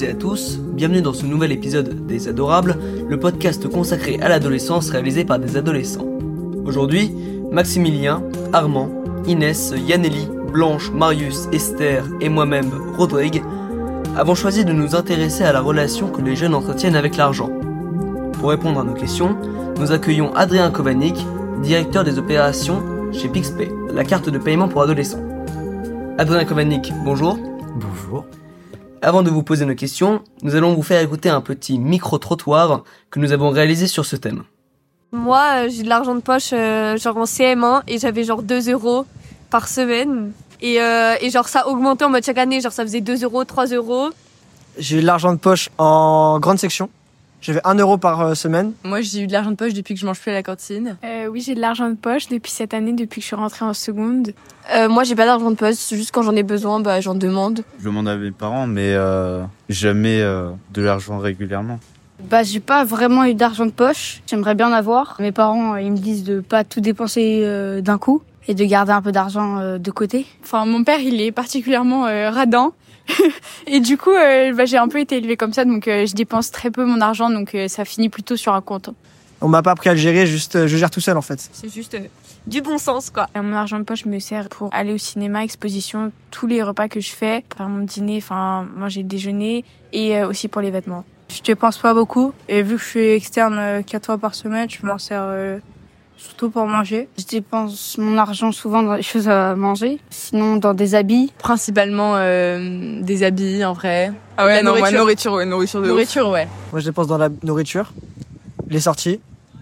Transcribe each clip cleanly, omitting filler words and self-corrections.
et à tous, bienvenue dans ce nouvel épisode des Adorables, le podcast consacré à l'adolescence réalisé par des adolescents. Aujourd'hui, Maximilien, Armand, Inès, Yanneli, Blanche, Marius, Esther et moi-même, Rodrigue, avons choisi de nous intéresser à la relation que les jeunes entretiennent avec l'argent. Pour répondre à nos questions, nous accueillons Adrien Kovanik, directeur des opérations chez Pixpay, la carte de paiement pour adolescents. Adrien Kovanik, bonjour. Bonjour. Avant de vous poser nos questions, nous allons vous faire écouter un petit micro-trottoir que nous avons réalisé sur ce thème. Moi, j'ai de l'argent de poche genre en CM1 et j'avais genre 2 euros par semaine. Et genre ça augmentait en mode chaque année, genre ça faisait 2 euros, 3 euros. J'ai eu de l'argent de poche en grande section. J'avais 1 euro par semaine. Moi, j'ai eu de l'argent de poche depuis que je mange plus à la cantine. Oui, j'ai de l'argent de poche depuis cette année, depuis que je suis rentrée en seconde. Moi, j'ai pas d'argent de poche, juste quand j'en ai besoin, j'en demande. Je demande à mes parents, mais jamais de l'argent régulièrement. J'ai pas vraiment eu d'argent de poche. J'aimerais bien en avoir. Mes parents, ils me disent de pas tout dépenser d'un coup et de garder un peu d'argent de côté. Enfin, mon père, il est particulièrement radin. Et du coup, j'ai un peu été élevée comme ça, donc je dépense très peu mon argent, donc ça finit plutôt sur un compte. On m'a pas appris à le gérer, juste je gère tout seul en fait. C'est juste du bon sens, quoi. Mon argent de poche me sert pour aller au cinéma, exposition, tous les repas que je fais, pour mon dîner, manger le déjeuner, et aussi pour les vêtements. Je dépense pas beaucoup, et vu que je suis externe 4 fois par semaine, je m'en sers surtout pour manger. Je dépense mon argent souvent dans les choses à manger, sinon dans des habits. Principalement des habits, en vrai. Ah ouais, nourriture de nourriture, ouais. Moi je dépense dans la nourriture, les sorties.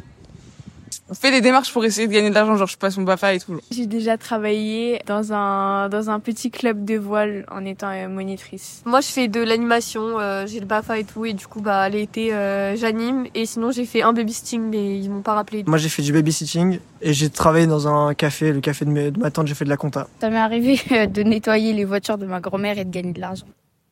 On fait des démarches pour essayer de gagner de l'argent, genre je passe mon BAFA et tout. J'ai déjà travaillé dans un petit club de voile en étant monitrice. Moi, je fais de l'animation, j'ai le BAFA et tout, et du coup, l'été, j'anime. Et sinon, j'ai fait un babysitting, mais ils m'ont pas rappelé. Moi j'ai fait du babysitting et j'ai travaillé dans un café, le café de ma tante, j'ai fait de la compta. Ça m'est arrivé de nettoyer les voitures de ma grand-mère et de gagner de l'argent.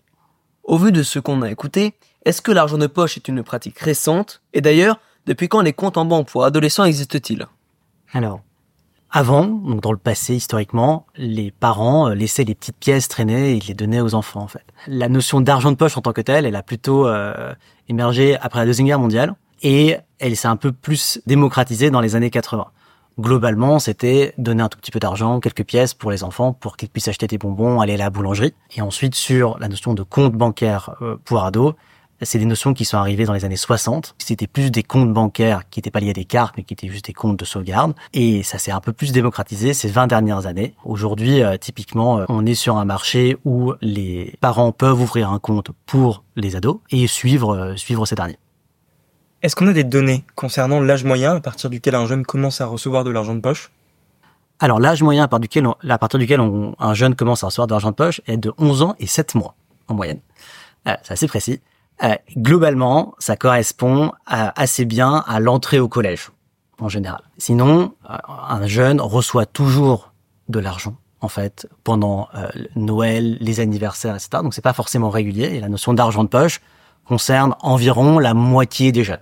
Au vu de ce qu'on a écouté, est-ce que l'argent de poche est une pratique récente ? Et d'ailleurs, depuis quand les comptes en banque pour adolescents existent-ils ? Alors, avant, donc dans le passé, historiquement, les parents laissaient les petites pièces traîner et ils les donnaient aux enfants, en fait. La notion d'argent de poche en tant que telle, elle a plutôt émergé après la Deuxième Guerre mondiale et elle s'est un peu plus démocratisée dans les années 80. Globalement, c'était donner un tout petit peu d'argent, quelques pièces pour les enfants, pour qu'ils puissent acheter des bonbons, aller à la boulangerie. Et ensuite, sur la notion de compte bancaire pour ados, c'est des notions qui sont arrivées dans les années 60. C'était plus des comptes bancaires qui n'étaient pas liés à des cartes, mais qui étaient juste des comptes de sauvegarde. Et ça s'est un peu plus démocratisé ces 20 dernières années. Aujourd'hui, typiquement, on est sur un marché où les parents peuvent ouvrir un compte pour les ados et suivre ces derniers. Est-ce qu'on a des données concernant l'âge moyen à partir duquel un jeune commence à recevoir de l'argent de poche ? Alors, l'âge moyen à partir duquel un jeune commence à recevoir de l'argent de poche est de 11 ans et 7 mois, en moyenne. C'est assez précis. Globalement, ça correspond assez bien à l'entrée au collège, en général. Sinon, un jeune reçoit toujours de l'argent, en fait, pendant Noël, les anniversaires, etc. Donc, c'est pas forcément régulier. Et la notion d'argent de poche concerne environ la moitié des jeunes,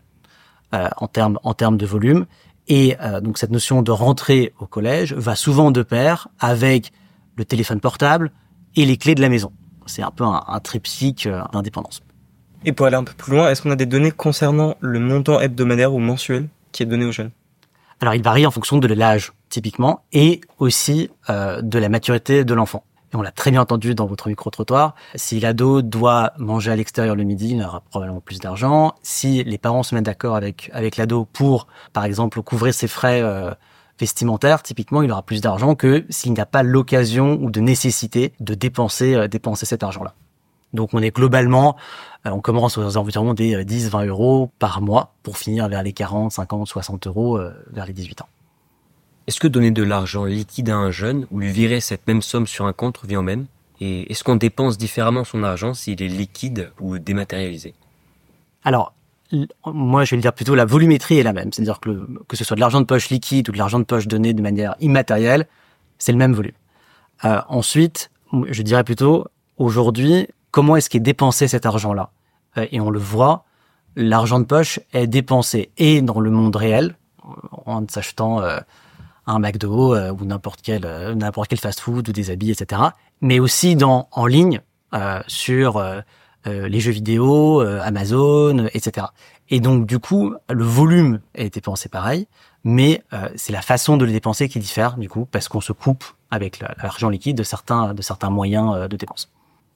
en termes de volume. Et donc, cette notion de rentrée au collège va souvent de pair avec le téléphone portable et les clés de la maison. C'est un peu un triptyque d'indépendance. Et pour aller un peu plus loin, est-ce qu'on a des données concernant le montant hebdomadaire ou mensuel qui est donné aux jeunes ? Alors, il varie en fonction de l'âge, typiquement, et aussi de la maturité de l'enfant. Et on l'a très bien entendu dans votre micro-trottoir. Si l'ado doit manger à l'extérieur le midi, il aura probablement plus d'argent. Si les parents se mettent d'accord avec l'ado pour, par exemple, couvrir ses frais vestimentaires, typiquement, il aura plus d'argent que s'il n'a pas l'occasion ou de nécessité de dépenser cet argent-là. Donc on est globalement, on commence aux environs des 10-20 euros par mois pour finir vers les 40, 50, 60 euros vers les 18 ans. Est-ce que donner de l'argent liquide à un jeune ou lui virer cette même somme sur un compte revient au même ? Et est-ce qu'on dépense différemment son argent s'il est liquide ou dématérialisé ? Alors, moi je vais le dire plutôt, la volumétrie est la même. C'est-à-dire que ce soit de l'argent de poche liquide ou de l'argent de poche donné de manière immatérielle, c'est le même volume. Ensuite, je dirais plutôt, aujourd'hui, comment est-ce qu'est dépensé cet argent-là ? Et on le voit, l'argent de poche est dépensé et dans le monde réel, en s'achetant un McDo ou n'importe quel fast-food ou des habits, etc. Mais aussi en ligne sur les jeux vidéo, Amazon, etc. Et donc du coup, le volume est dépensé pareil, mais c'est la façon de le dépenser qui diffère du coup, parce qu'on se coupe avec l'argent liquide de certains moyens de dépense.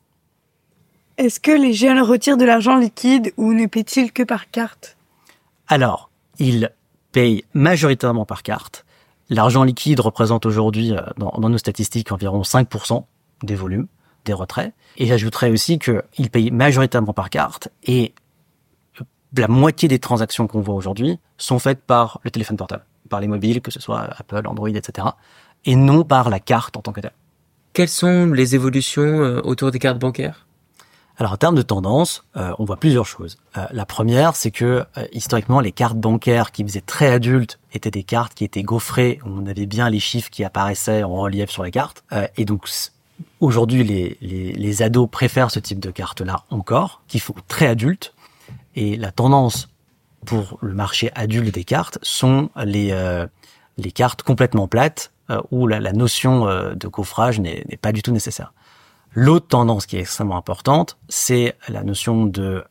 Est-ce que les jeunes retirent de l'argent liquide ou ne paient-ils que par carte? Alors, ils payent majoritairement par carte. L'argent liquide représente aujourd'hui, dans nos statistiques, environ 5% des volumes, des retraits. Et j'ajouterais aussi qu'ils payent majoritairement par carte et la moitié des transactions qu'on voit aujourd'hui sont faites par le téléphone portable, par les mobiles, que ce soit Apple, Android, etc. et non par la carte en tant que telle. Quelles sont les évolutions autour des cartes bancaires ? Alors, en termes de tendance, on voit plusieurs choses. La première, c'est que historiquement, les cartes bancaires qui faisaient très adultes étaient des cartes qui étaient gaufrées, où on avait bien les chiffres qui apparaissaient en relief sur les cartes. Et donc, aujourd'hui, les ados préfèrent ce type de cartes-là encore, qui font très adultes. Et la tendance pour le marché adulte des cartes sont les cartes complètement plates, où la notion de gaufrage n'est pas du tout nécessaire. L'autre tendance qui est extrêmement importante, c'est la notion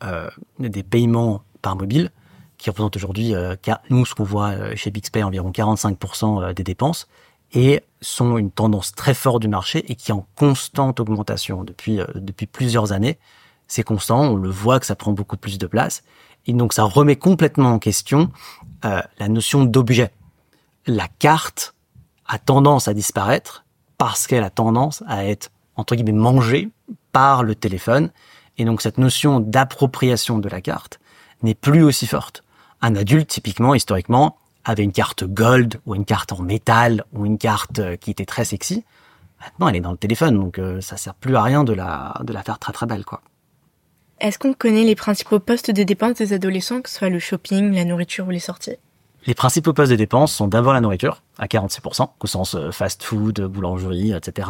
des paiements par mobile, qui représente aujourd'hui, nous, ce qu'on voit chez Bixpay, environ 45% des dépenses, et sont une tendance très forte du marché et qui est en constante augmentation depuis plusieurs années. C'est constant, on le voit que ça prend beaucoup plus de place, et donc ça remet complètement en question la notion d'objet. La carte a tendance à disparaître parce qu'elle a tendance à être entre guillemets mangé par le téléphone, et donc cette notion d'appropriation de la carte n'est plus aussi forte. Un adulte, typiquement, historiquement, avait une carte gold ou une carte en métal ou une carte qui était très sexy. Maintenant, elle est dans le téléphone, donc ça sert plus à rien de la faire très très belle, quoi. Est-ce qu'on connaît les principaux postes de dépenses des adolescents, que ce soit le shopping, la nourriture ou les sorties? Les principaux postes de dépenses sont d'abord la nourriture, à 46%, au sens fast-food, boulangerie, etc.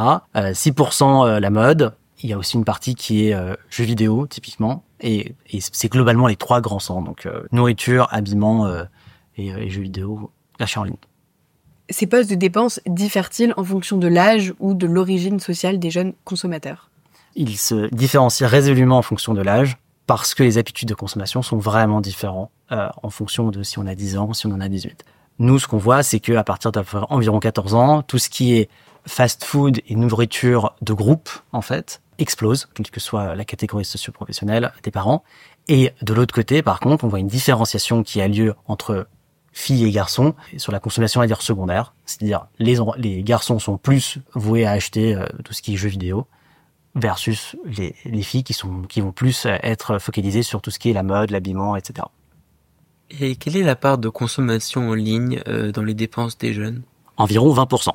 6% la mode. Il y a aussi une partie qui est jeux vidéo, typiquement. Et c'est globalement les trois grands centres. Donc nourriture, habillement et jeux vidéo, achat en ligne. Ces postes de dépenses diffèrent-ils en fonction de l'âge ou de l'origine sociale des jeunes consommateurs? Ils se différencient résolument en fonction de l'âge, parce que les habitudes de consommation sont vraiment différentes en fonction de si on a 10 ans, si on en a 18. Nous, ce qu'on voit, c'est qu'à partir d'environ 14 ans, tout ce qui est fast-food et nourriture de groupe, en fait, explose, quelle que soit la catégorie socio-professionnelle des parents. Et de l'autre côté, par contre, on voit une différenciation qui a lieu entre filles et garçons sur la consommation, à dire secondaire. C'est-à-dire, les garçons sont plus voués à acheter tout ce qui est jeux vidéo, versus les filles qui vont plus être focalisées sur tout ce qui est la mode, l'habillement, etc. Et quelle est la part de consommation en ligne dans les dépenses des jeunes ? Environ 20%.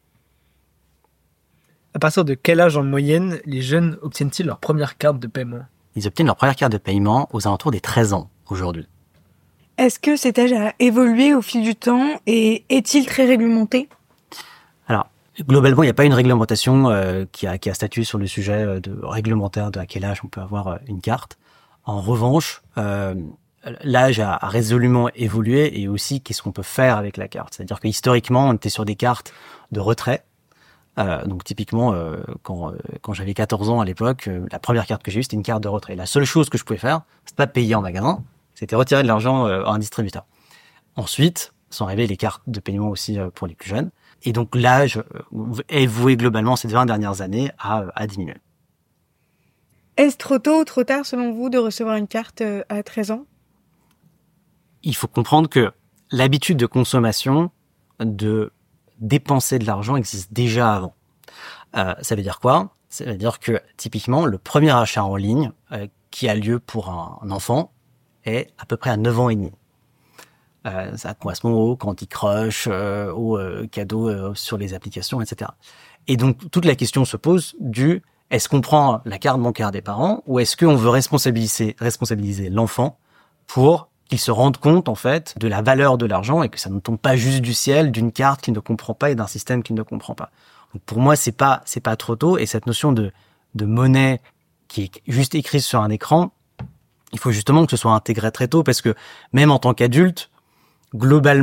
À partir de quel âge en moyenne les jeunes obtiennent-ils leur première carte de paiement? Ils obtiennent leur première carte de paiement aux alentours des 13 ans aujourd'hui. Est-ce que cet âge a évolué au fil du temps et est-il très réglementé? Alors, globalement, il n'y a pas une réglementation qui a statué sur le sujet réglementaire de à quel âge on peut avoir une carte. En revanche, l'âge a résolument évolué, et aussi qu'est-ce qu'on peut faire avec la carte. C'est-à-dire que historiquement, on était sur des cartes de retrait. Donc typiquement, quand j'avais 14 ans à l'époque, la première carte que j'ai eue, c'était une carte de retrait. La seule chose que je pouvais faire, c'était pas payer en magasin, c'était retirer de l'argent à un distributeur. Ensuite, sont arrivées les cartes de paiement aussi pour les plus jeunes. Et donc l'âge est voué globalement ces 20 dernières années à diminuer. Est-ce trop tôt ou trop tard, selon vous, de recevoir une carte à 13 ans? Il faut comprendre que l'habitude de consommation, de dépenser de l'argent, existe déjà avant. Ça veut dire quoi? Ça veut dire que, typiquement, le premier achat en ligne qui a lieu pour un enfant est à peu près à 9 ans et demi. Ça correspond au Candy Crush, aux cadeaux sur les applications, etc. Et donc, toute la question se pose du est-ce qu'on prend la carte bancaire des parents, ou est-ce qu'on veut responsabiliser l'enfant pour qu'il se rende compte, en fait, de la valeur de l'argent, et que ça ne tombe pas juste du ciel d'une carte qu'il ne comprend pas et d'un système qu'il ne comprend pas. Donc, pour moi, c'est pas trop tôt, et cette notion de monnaie qui est juste écrite sur un écran, il faut justement que ce soit intégré très tôt, parce que même en tant qu'adulte, globalement,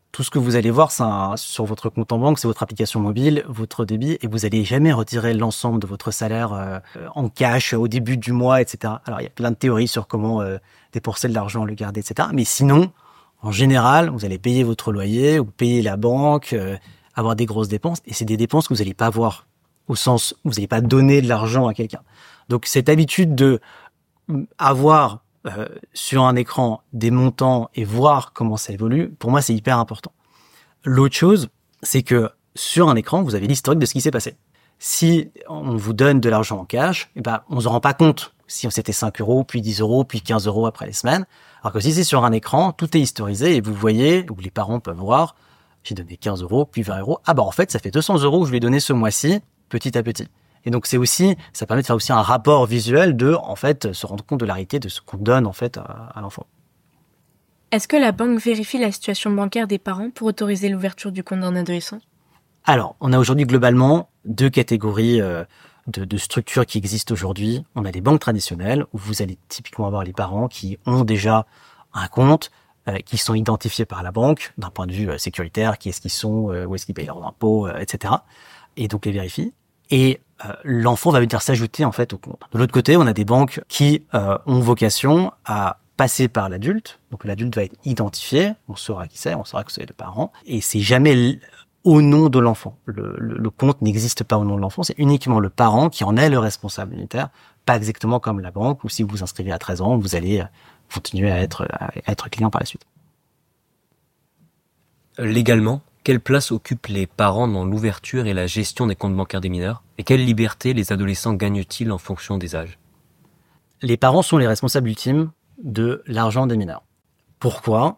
Tout ce que vous allez voir, sur votre compte en banque, c'est votre application mobile, votre débit, et vous allez jamais retirer l'ensemble de votre salaire en cash au début du mois, etc. Alors, il y a plein de théories sur comment dépenser de l'argent, le garder, etc. Mais sinon, en général, vous allez payer votre loyer, vous payez la banque, avoir des grosses dépenses, et c'est des dépenses que vous n'allez pas voir, au sens où vous n'allez pas donner de l'argent à quelqu'un. Donc, cette habitude de avoir sur un écran des montants et voir comment ça évolue, pour moi, c'est hyper important. L'autre chose, c'est que sur un écran, vous avez l'historique de ce qui s'est passé. Si on vous donne de l'argent en cash, on ne se rend pas compte si c'était 5 euros, puis 10 euros, puis 15 euros après les semaines. Alors que si c'est sur un écran, tout est historisé et vous voyez, ou les parents peuvent voir, j'ai donné 15 euros, puis 20 euros. Ah en fait, ça fait 200 euros que je lui ai donné ce mois-ci, petit à petit. Et donc ça permet de faire aussi un rapport visuel de, en fait, se rendre compte de la réalité de ce qu'on donne, en fait, à l'enfant. Est-ce que la banque vérifie la situation bancaire des parents pour autoriser l'ouverture du compte d'un adolescent ? Alors, on a aujourd'hui globalement 2 catégories de structures qui existent aujourd'hui. On a les banques traditionnelles, où vous allez typiquement avoir les parents qui ont déjà un compte, qui sont identifiés par la banque, d'un point de vue sécuritaire, qui est-ce qu'ils sont, où est-ce qu'ils payent leurs impôts, etc. Et donc les vérifient. Et l'enfant va venir s'ajouter en fait au compte. De l'autre côté, on a des banques qui ont vocation à passer par l'adulte. Donc l'adulte va être identifié, on saura qui c'est, on saura que c'est le parent. Et c'est jamais au nom de l'enfant. Le compte n'existe pas au nom de l'enfant, c'est uniquement le parent qui en est le responsable unitaire, pas exactement comme la banque, où si vous vous inscrivez à 13 ans, vous allez continuer à être client par la suite. Légalement, quelle place occupent les parents dans l'ouverture et la gestion des comptes bancaires des mineurs ? Et quelle liberté les adolescents gagnent-ils en fonction des âges ? Les parents sont les responsables ultimes de l'argent des mineurs. Pourquoi ?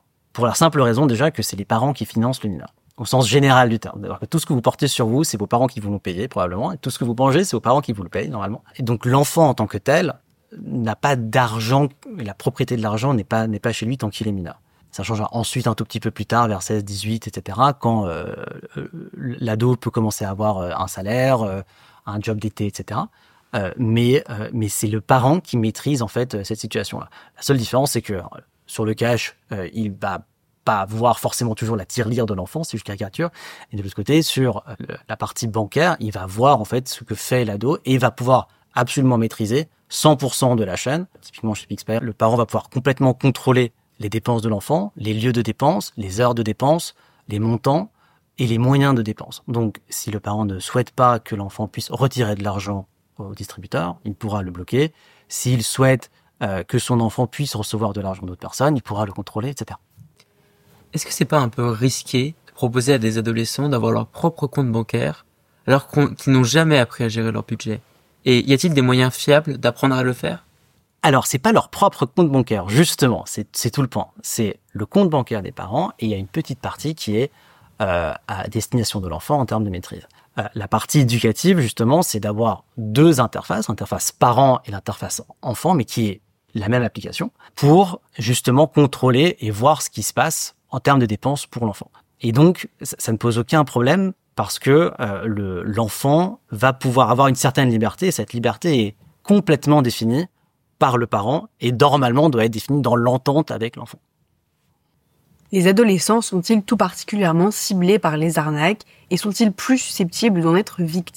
Pour la simple raison déjà que c'est les parents qui financent le mineur, au sens général du terme. Alors que tout ce que vous portez sur vous, c'est vos parents qui vous le payez probablement, et tout ce que vous mangez, c'est vos parents qui vous le payent normalement. Et donc l'enfant en tant que tel n'a pas d'argent, la propriété de l'argent n'est pas chez lui tant qu'il est mineur. Ça changera ensuite un tout petit peu plus tard, vers 16, 18, etc., quand l'ado peut commencer à avoir un salaire, un job d'été, etc. Mais c'est le parent qui maîtrise en fait cette situation-là. La seule différence, c'est que sur le cash, il va pas voir forcément toujours la tirelire de l'enfant, c'est juste caricature. Et de l'autre côté, sur la partie bancaire, il va voir en fait ce que fait l'ado et il va pouvoir absolument maîtriser 100% de la chaîne. Typiquement chez Pixpay, le parent va pouvoir complètement contrôler les dépenses de l'enfant, les lieux de dépenses, les heures de dépenses, les montants et les moyens de dépenses. Donc, si le parent ne souhaite pas que l'enfant puisse retirer de l'argent au distributeur, il pourra le bloquer. S'il souhaite que son enfant puisse recevoir de l'argent d'autres personnes, il pourra le contrôler, etc. Est-ce que c'est pas un peu risqué de proposer à des adolescents d'avoir leur propre compte bancaire alors qu'ils n'ont jamais appris à gérer leur budget ? Et y a-t-il des moyens fiables d'apprendre à le faire ? Alors, c'est pas leur propre compte bancaire, justement, c'est tout le point. C'est le compte bancaire des parents et il y a une petite partie qui est à destination de l'enfant en termes de maîtrise. La partie éducative, justement, c'est d'avoir 2 interfaces, l'interface parent et l'interface enfant, mais qui est la même application, pour justement contrôler et voir ce qui se passe en termes de dépenses pour l'enfant. Et donc, ça ne pose aucun problème parce que l'enfant va pouvoir avoir une certaine liberté, et cette liberté est complètement définie par le parent et normalement doit être définie dans l'entente avec l'enfant. Les adolescents sont-ils tout particulièrement ciblés par les arnaques et sont-ils plus susceptibles d'en être victimes ?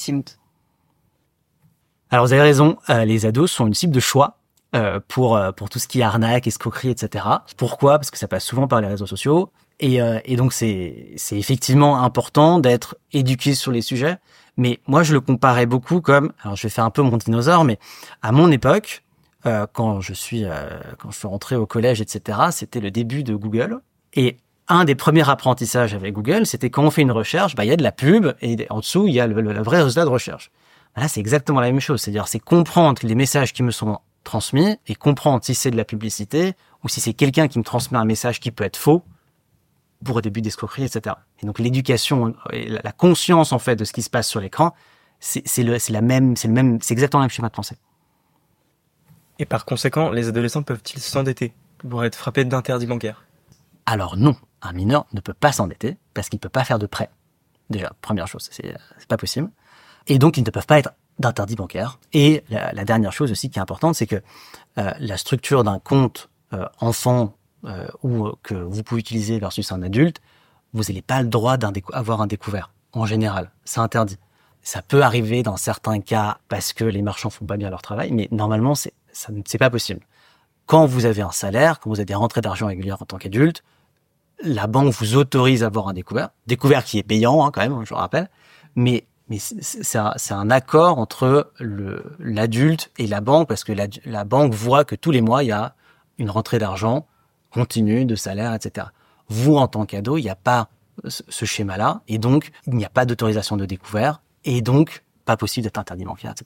Alors vous avez raison, les ados sont une cible de choix pour tout ce qui est arnaque, escroquerie, etc. Pourquoi ? Parce que ça passe souvent par les réseaux sociaux et donc c'est effectivement important d'être éduqué sur les sujets. Mais moi je le comparais beaucoup comme, alors je vais faire un peu mon dinosaure, mais à mon époque, quand je suis rentré au collège, etc., c'était le début de Google. Et un des premiers apprentissages avec Google, c'était quand on fait une recherche, il y a de la pub et en dessous, il y a le vrai résultat de recherche. Là, c'est exactement la même chose. C'est-à-dire, c'est comprendre les messages qui me sont transmis et comprendre si c'est de la publicité ou si c'est quelqu'un qui me transmet un message qui peut être faux pour début d'escroquerie, etc. Et donc, l'éducation et la conscience, en fait, de ce qui se passe sur l'écran, c'est exactement le même schéma de pensée. Et par conséquent, les adolescents peuvent-ils s'endetter pour être frappés d'interdits bancaires ? Alors non, un mineur ne peut pas s'endetter parce qu'il ne peut pas faire de prêt. Déjà, première chose, c'est pas possible. Et donc, ils ne peuvent pas être d'interdits bancaires. Et la dernière chose aussi qui est importante, c'est que la structure d'un compte enfant ou que vous pouvez utiliser versus un adulte vous n'avez pas le droit d'avoir un découvert. En général, c'est interdit. Ça peut arriver dans certains cas parce que les marchands font pas bien leur travail, mais normalement, c'est pas possible. Quand vous avez un salaire, quand vous avez des rentrées d'argent régulières en tant qu'adulte, la banque vous autorise à avoir un découvert qui est payant, quand même, je vous rappelle, mais c'est un accord entre l'adulte et la banque, parce que la banque voit que tous les mois, il y a une rentrée d'argent continue, de salaire, etc. Vous, en tant qu'ado, il n'y a pas ce schéma-là, et donc, il n'y a pas d'autorisation de découvert, et donc, pas possible d'être interdit bancaire, etc.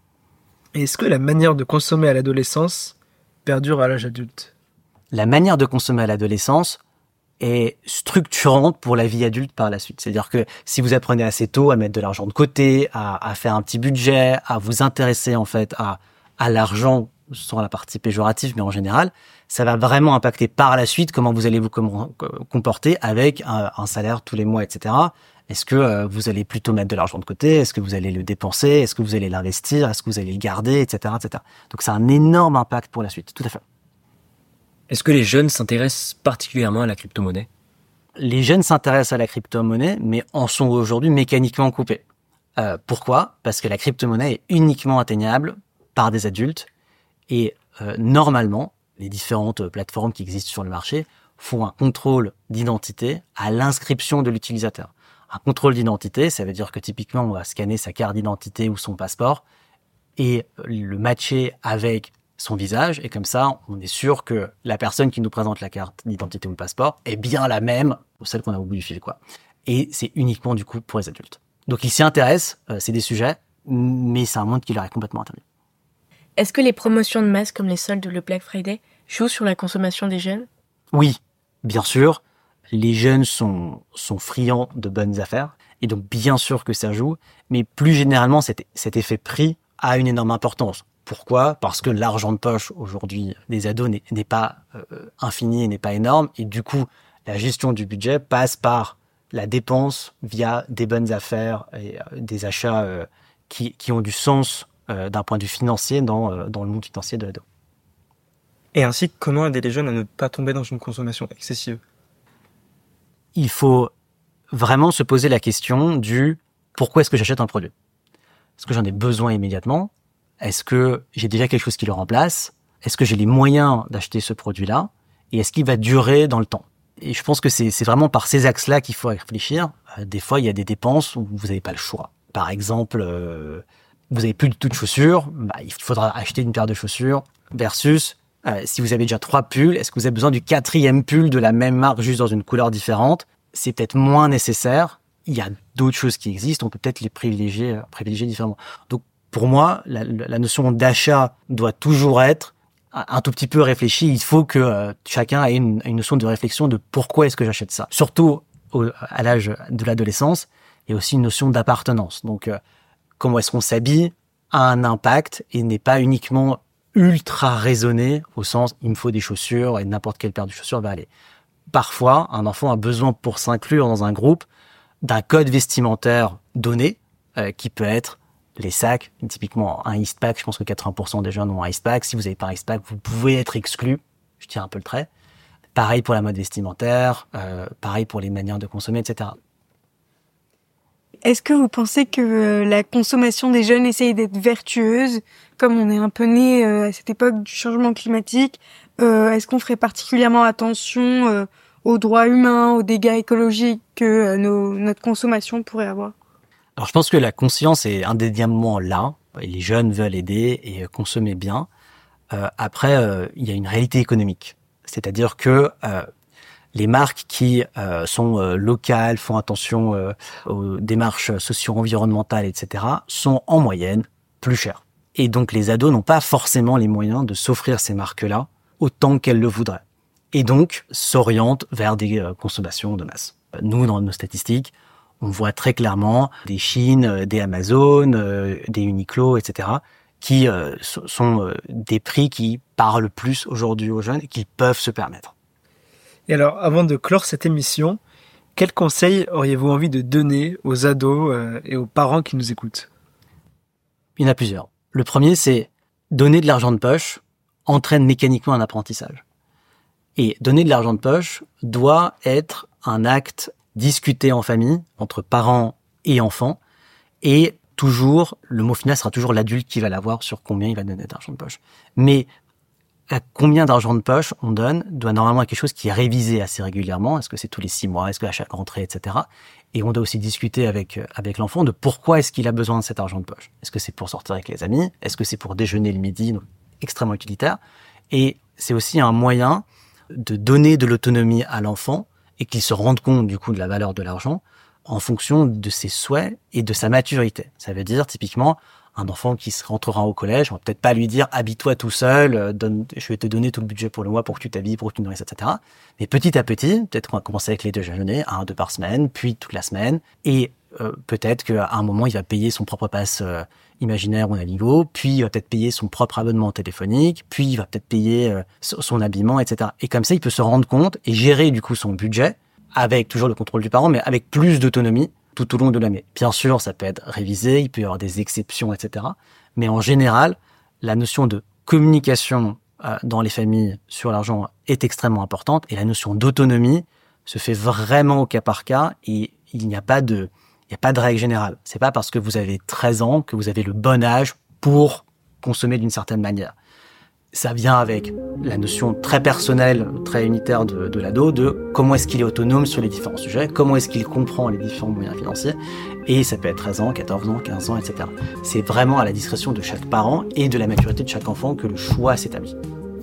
Et est-ce que la manière de consommer à l'adolescence perdure à l'âge adulte? La manière de consommer à l'adolescence est structurante pour la vie adulte par la suite. C'est-à-dire que si vous apprenez assez tôt à mettre de l'argent de côté, à faire un petit budget, à vous intéresser en fait à l'argent, sans la partie péjorative, mais en général, ça va vraiment impacter par la suite comment vous allez vous comporter avec un salaire tous les mois, etc. Est-ce que vous allez plutôt mettre de l'argent de côté? Est-ce que vous allez le dépenser? Est-ce que vous allez l'investir? Est-ce que vous allez le garder, etc., etc. Donc, ça a un énorme impact pour la suite, tout à fait. Est-ce que les jeunes s'intéressent particulièrement à la crypto-monnaie? Les jeunes s'intéressent à la crypto-monnaie, mais en sont aujourd'hui mécaniquement coupés. Pourquoi? Parce que la crypto-monnaie est uniquement atteignable par des adultes et normalement, les différentes plateformes qui existent sur le marché font un contrôle d'identité à l'inscription de l'utilisateur. Un contrôle d'identité, ça veut dire que typiquement, on va scanner sa carte d'identité ou son passeport et le matcher avec son visage, et comme ça, on est sûr que la personne qui nous présente la carte d'identité ou le passeport est bien la même, celle qu'on a au bout du fil, quoi. Et c'est uniquement, du coup, pour les adultes. Donc, ils s'y intéressent, c'est des sujets, mais c'est un monde qui leur est complètement interdit. Est-ce que les promotions de masse comme les soldes ou le Black Friday jouent sur la consommation des jeunes? Oui, bien sûr. Les jeunes sont friands de bonnes affaires, et donc bien sûr que ça joue, mais plus généralement, cet effet prix a une énorme importance. Pourquoi? Parce que l'argent de poche aujourd'hui des ados n'est pas infini et n'est pas énorme, et du coup, la gestion du budget passe par la dépense via des bonnes affaires et des achats qui ont du sens d'un point de vue financier dans le monde financier de l'ado. Et ainsi, comment aider les jeunes à ne pas tomber dans une consommation excessive? Il faut vraiment se poser la question du pourquoi est-ce que j'achète un produit? Est-ce que j'en ai besoin immédiatement? Est-ce que j'ai déjà quelque chose qui le remplace? Est-ce que j'ai les moyens d'acheter ce produit-là? Et est-ce qu'il va durer dans le temps? Et je pense que c'est vraiment par ces axes-là qu'il faut réfléchir. Des fois, il y a des dépenses où vous n'avez pas le choix. Par exemple, vous n'avez plus du tout de chaussures, il faudra acheter une paire de chaussures versus si vous avez déjà 3 pulls, est-ce que vous avez besoin du 4e pull de la même marque juste dans une couleur différente? C'est peut-être moins nécessaire. Il y a d'autres choses qui existent, on peut peut-être les privilégier différemment. Donc, pour moi, la notion d'achat doit toujours être un tout petit peu réfléchie. Il faut que chacun ait une notion de réflexion de pourquoi est-ce que j'achète ça. Surtout à l'âge de l'adolescence, il y a aussi une notion d'appartenance. Donc, comment est-ce qu'on s'habille a un impact et n'est pas uniquement ultra raisonné au sens il me faut des chaussures et n'importe quelle paire de chaussures va aller. Parfois, un enfant a besoin pour s'inclure dans un groupe d'un code vestimentaire donné qui peut être les sacs, typiquement un Eastpak. Je pense que 80% des jeunes ont un Eastpak. Si vous n'avez pas un Eastpak, vous pouvez être exclu. Je tire un peu le trait. Pareil pour la mode vestimentaire, pareil pour les manières de consommer, etc. Est-ce que vous pensez que la consommation des jeunes essaye d'être vertueuse, comme on est un peu né à cette époque du changement climatique? Est-ce qu'on ferait particulièrement attention aux droits humains, aux dégâts écologiques que notre consommation pourrait avoir? Alors je pense que la conscience est indéniablement là, et les jeunes veulent aider et consommer bien. Après, il y a une réalité économique, c'est-à-dire que les marques qui sont locales, font attention aux démarches socio-environnementales, etc., sont en moyenne plus chères. Et donc les ados n'ont pas forcément les moyens de s'offrir ces marques-là autant qu'elles le voudraient. Et donc s'orientent vers des consommations de masse. Nous, dans nos statistiques, on voit très clairement des Shein, des Amazon, des Uniqlo, etc., qui sont des prix qui parlent plus aujourd'hui aux jeunes et qu'ils peuvent se permettre. Et alors, avant de clore cette émission, quels conseils auriez-vous envie de donner aux ados et aux parents qui nous écoutent? Il y en a plusieurs. Le premier, c'est donner de l'argent de poche entraîne mécaniquement un apprentissage. Et donner de l'argent de poche doit être un acte discuter en famille, entre parents et enfants, et toujours, le mot final sera toujours l'adulte qui va l'avoir sur combien il va donner d'argent de poche. Mais à combien d'argent de poche on donne doit normalement être quelque chose qui est révisé assez régulièrement. Est-ce que c'est tous les 6 mois? Est-ce que à chaque rentrée, etc. Et on doit aussi discuter avec l'enfant de pourquoi est-ce qu'il a besoin de cet argent de poche. Est-ce que c'est pour sortir avec les amis? Est-ce que c'est pour déjeuner le midi? Donc, extrêmement utilitaire. Et c'est aussi un moyen de donner de l'autonomie à l'enfant et qu'il se rende compte du coup de la valeur de l'argent en fonction de ses souhaits et de sa maturité. Ça veut dire typiquement un enfant qui rentrera au collège, on va peut-être pas lui dire habille-toi tout seul, je vais te donner tout le budget pour le mois pour que tu t'habilles, pour que tu te nourrisses, etc. Mais petit à petit, peut-être qu'on va commencer avec les déjeuners, 1 2 par semaine, puis toute la semaine, et peut-être qu'à un moment il va payer son propre pass imaginaire ou Navigo, puis il va peut-être payer son propre abonnement téléphonique, puis il va peut-être payer son habillement, etc. Et comme ça, il peut se rendre compte et gérer du coup son budget avec toujours le contrôle du parent, mais avec plus d'autonomie tout au long de l'année. Bien sûr, ça peut être révisé, il peut y avoir des exceptions, etc. Mais en général, la notion de communication dans les familles sur l'argent est extrêmement importante et la notion d'autonomie se fait vraiment au cas par cas et il n'y a pas de règle générale. C'est pas parce que vous avez 13 ans que vous avez le bon âge pour consommer d'une certaine manière. Ça vient avec la notion très personnelle, très unitaire de l'ado, de comment est-ce qu'il est autonome sur les différents sujets, comment est-ce qu'il comprend les différents moyens financiers, et ça peut être 13 ans, 14 ans, 15 ans, etc. C'est vraiment à la discrétion de chaque parent et de la maturité de chaque enfant que le choix s'établit.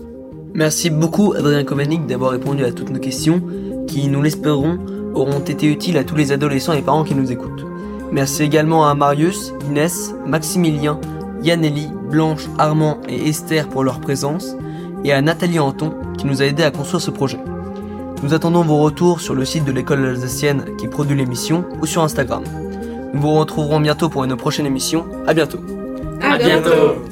Merci beaucoup Adrien Kovanik d'avoir répondu à toutes nos questions, qui, nous l'espérons, auront été utiles à tous les adolescents et parents qui nous écoutent. Merci également à Marius, Inès, Maximilien, Yaneli, Blanche, Armand et Esther pour leur présence, et à Nathalie Anton qui nous a aidé à construire ce projet. Nous attendons vos retours sur le site de l'école alsacienne qui produit l'émission ou sur Instagram. Nous vous retrouverons bientôt pour une prochaine émission. À bientôt. À bientôt.